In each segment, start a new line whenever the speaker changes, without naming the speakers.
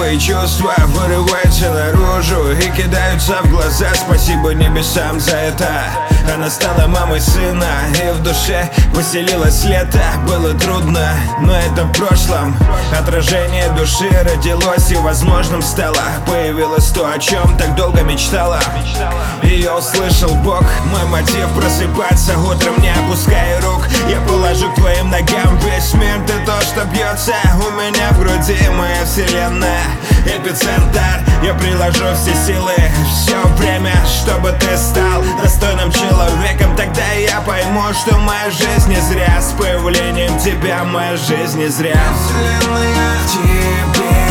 Твои чувства вырываются наружу и кидаются в глаза. Спасибо небесам за это. Она стала мамой сына, и в душе поселилось лето. Было трудно, но это в прошлом. Отражение души родилось и возможным стало. Появилось то, о чем так долго мечтала. Ее услышал Бог, мой мотив просыпаться утром, не опуская рук. Я положу к твоим ногам весь мир. Ты то, что бьется у меня в груди, моя вселенная, эпицентр. Я приложу все силы, все время, чтобы ты стал достойным человеком. Тогда я пойму, что моя жизнь не зря. С появлением тебя моя жизнь не зря. Вселенная в тебе,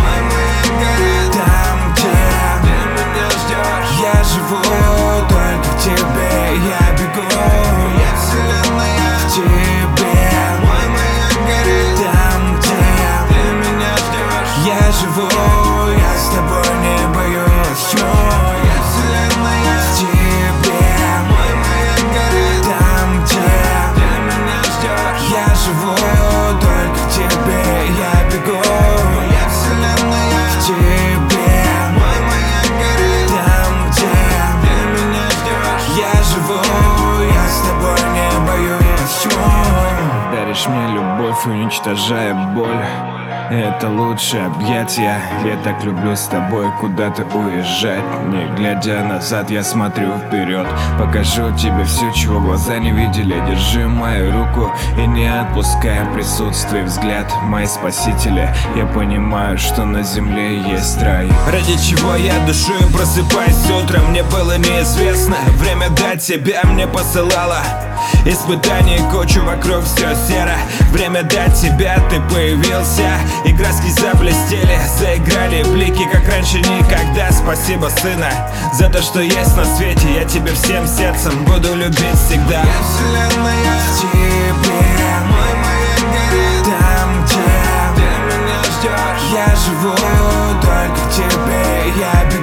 там, где ты меня ждешь. Я живу только в тебе, я бегу. Вселенная в тебе, там, где ты меня ждешь. Я живу, я с тобой не боюсь тьму. Вселенная в тебе, там, где ты меня ждешь. Я живу только в тебе, я бегу. Вселенная в тебе, там, где ты меня ждешь. Я живу, я с тобой не боюсь тьму. Даришь мне любовь, уничтожая боль. Это лучшее объятие. Я так люблю с тобой куда-то уезжать. Не глядя назад, я смотрю вперед. Покажу тебе все, чего глаза не видели. Держи мою руку и не отпускай присутствие, взгляд. Мои спасители, я понимаю, что на земле есть рай. Ради чего я душой просыпаюсь утром, мне было неизвестно. Время дать себя мне посылало. Испытаний кучу, вокруг все серо. Время дать тебя, ты появился. И краски заблестели, заиграли блики, как раньше никогда. Спасибо, сына, за то, что есть на свете. Я тебя всем сердцем буду любить всегда. Вселенная в тебе, там, где ты меня ждешь. Я живу только в тебе, я